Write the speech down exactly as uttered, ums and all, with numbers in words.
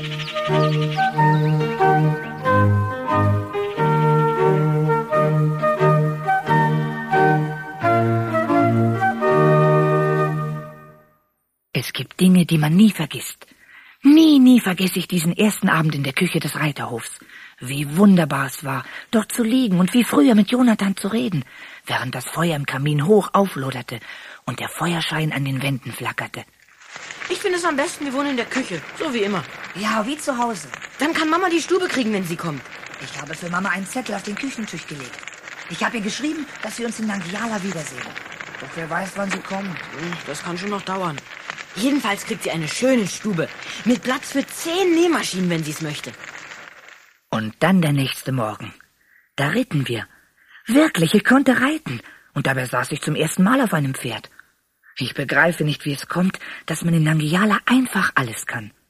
Es gibt Dinge, die man nie vergisst. Nie, nie vergesse ich diesen ersten Abend in der Küche des Reiterhofs. Wie wunderbar es war, dort zu liegen und wie früher mit Jonathan zu reden, während das Feuer im Kamin hoch aufloderte und der Feuerschein an den Wänden flackerte. Ich finde es am besten, wir wohnen in der Küche, so wie immer. Ja, wie zu Hause. Dann kann Mama die Stube kriegen, wenn sie kommt. Ich habe für Mama einen Zettel auf den Küchentisch gelegt. Ich habe ihr geschrieben, dass wir uns in Nangijala wiedersehen. Doch wer weiß, wann sie kommt. Das kann schon noch dauern. Jedenfalls kriegt sie eine schöne Stube mit Platz für zehn Nähmaschinen, wenn sie es möchte. Und dann der nächste Morgen. Da ritten wir. Wirklich, ich konnte reiten. Und dabei saß ich zum ersten Mal auf einem Pferd. Ich begreife nicht, wie es kommt, dass man in Nangijala einfach alles kann.